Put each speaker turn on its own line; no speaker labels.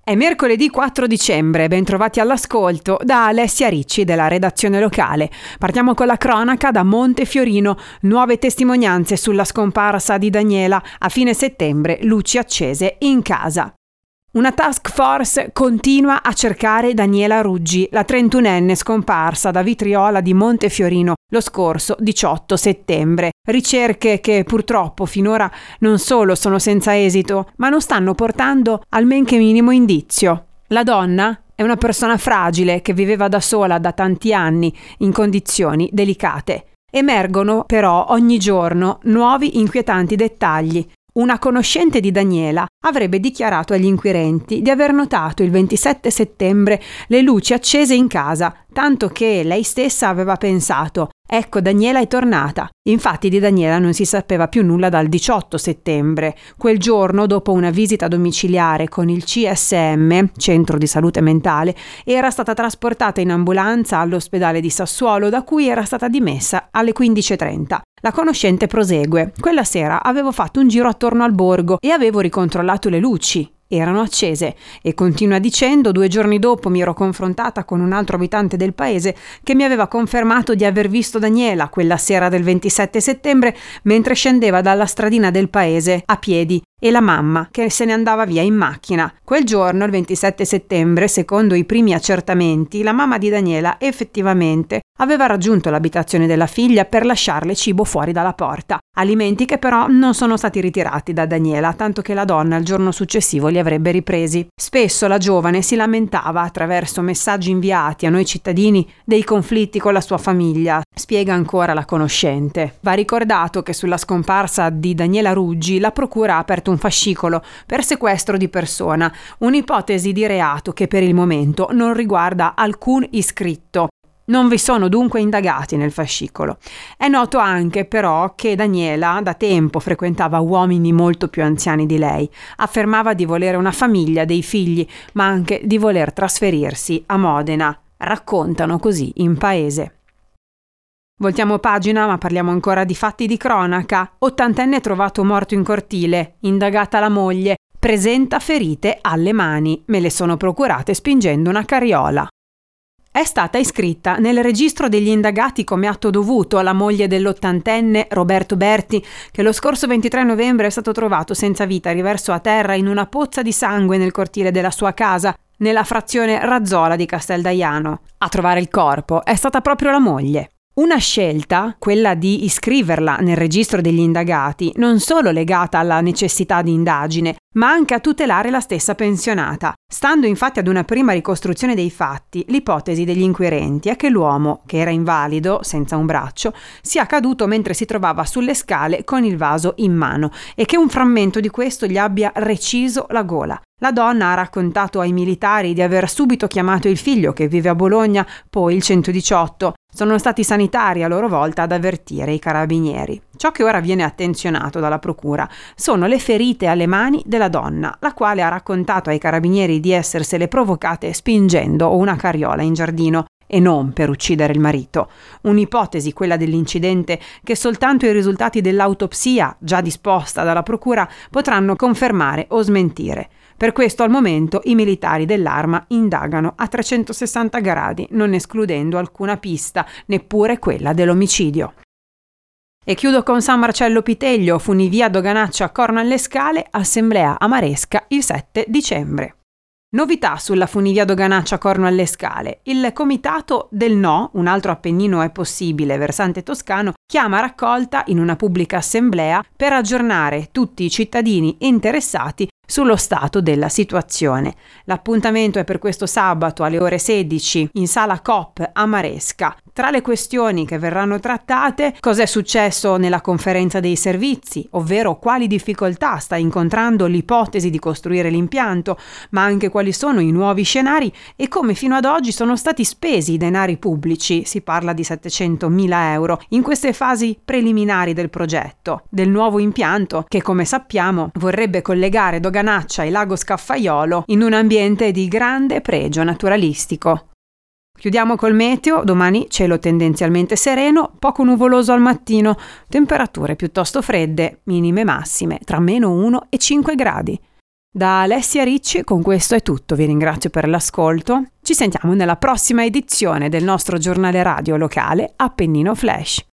È mercoledì 4 dicembre, bentrovati all'ascolto da Alessia Ricci della redazione locale. Partiamo con la cronaca da Montefiorino, nuove testimonianze sulla scomparsa di Daniela, a fine settembre luci accese in casa. Una task force continua a cercare Daniela Ruggi, la 31enne scomparsa da Vitriola di Montefiorino lo scorso 18 settembre. Ricerche che purtroppo finora non solo sono senza esito, ma non stanno portando al men che minimo indizio. La donna è una persona fragile che viveva da sola da tanti anni in condizioni delicate. Emergono però ogni giorno nuovi inquietanti dettagli. Una conoscente di Daniela avrebbe dichiarato agli inquirenti di aver notato il 27 settembre le luci accese in casa, tanto che lei stessa aveva pensato: ecco, Daniela è tornata. Infatti di Daniela non si sapeva più nulla dal 18 settembre. Quel giorno, dopo una visita domiciliare con il CSM, Centro di Salute Mentale, era stata trasportata in ambulanza all'ospedale di Sassuolo, da cui era stata dimessa alle 15:30. La conoscente prosegue: quella sera avevo fatto un giro attorno al borgo e avevo ricontrollato le luci. Erano accese, e continua dicendo: 2 giorni dopo mi ero confrontata con un altro abitante del paese che mi aveva confermato di aver visto Daniela quella sera del 27 settembre mentre scendeva dalla stradina del paese a piedi, e la mamma che se ne andava via in macchina. Quel giorno, il 27 settembre, secondo i primi accertamenti, la mamma di Daniela effettivamente aveva raggiunto l'abitazione della figlia per lasciarle cibo fuori dalla porta, alimenti che però non sono stati ritirati da Daniela, tanto che la donna il giorno successivo li avrebbe ripresi. Spesso la giovane si lamentava attraverso messaggi inviati a noi cittadini dei conflitti con la sua famiglia, spiega ancora la conoscente. Va ricordato che sulla scomparsa di Daniela Ruggi la procura ha aperto un fascicolo per sequestro di persona, un'ipotesi di reato che per il momento non riguarda alcun iscritto. Non vi sono dunque indagati nel fascicolo. È noto anche però che Daniela da tempo frequentava uomini molto più anziani di lei. Affermava di volere una famiglia, dei figli, ma anche di voler trasferirsi a Modena. Raccontano così in paese. Voltiamo pagina, ma parliamo ancora di fatti di cronaca. 80enne trovato morto in cortile, indagata la moglie, presenta ferite alle mani, me le sono procurate spingendo una carriola. È stata iscritta nel registro degli indagati come atto dovuto la moglie dell'80enne Roberto Berti, che lo scorso 23 novembre è stato trovato senza vita riverso a terra in una pozza di sangue nel cortile della sua casa, nella frazione Razzola di Casteldaiano. A trovare il corpo è stata proprio la moglie. Una scelta, quella di iscriverla nel registro degli indagati, non solo legata alla necessità di indagine, ma anche a tutelare la stessa pensionata. Stando infatti ad una prima ricostruzione dei fatti, l'ipotesi degli inquirenti è che l'uomo, che era invalido, senza un braccio, sia caduto mentre si trovava sulle scale con il vaso in mano e che un frammento di questo gli abbia reciso la gola. La donna ha raccontato ai militari di aver subito chiamato il figlio, che vive a Bologna, poi il 118. Sono stati i sanitari a loro volta ad avvertire i carabinieri. Ciò che ora viene attenzionato dalla procura sono le ferite alle mani della donna, la quale ha raccontato ai carabinieri di essersele provocate spingendo una carriola in giardino e non per uccidere il marito. Un'ipotesi, quella dell'incidente, che soltanto i risultati dell'autopsia, già disposta dalla procura, potranno confermare o smentire. Per questo al momento i militari dell'Arma indagano a 360 gradi, non escludendo alcuna pista, neppure quella dell'omicidio. E chiudo con San Marcello Piteglio, funivia Doganaccia Corno alle Scale, assemblea a Maresca il 7 dicembre. Novità sulla funivia Doganaccia Corno alle Scale. Il comitato del No, un altro Appennino è possibile, versante toscano, chiama raccolta in una pubblica assemblea per aggiornare tutti i cittadini interessati sullo stato della situazione. L'appuntamento è per questo sabato alle ore 16 in sala Coop a Maresca. Tra le questioni che verranno trattate, cos'è successo nella conferenza dei servizi, ovvero quali difficoltà sta incontrando l'ipotesi di costruire l'impianto, ma anche quali sono i nuovi scenari e come fino ad oggi sono stati spesi i denari pubblici, si parla di 700.000 euro, in queste fasi preliminari del progetto, del nuovo impianto che, come sappiamo, vorrebbe collegare Doganaccia e Lago Scaffaiolo in un ambiente di grande pregio naturalistico. Chiudiamo col meteo, domani cielo tendenzialmente sereno, poco nuvoloso al mattino, temperature piuttosto fredde, minime e massime tra -1 e 5 gradi. Da Alessia Ricci con questo è tutto, vi ringrazio per l'ascolto. Ci sentiamo nella prossima edizione del nostro giornale radio locale Appennino Flash.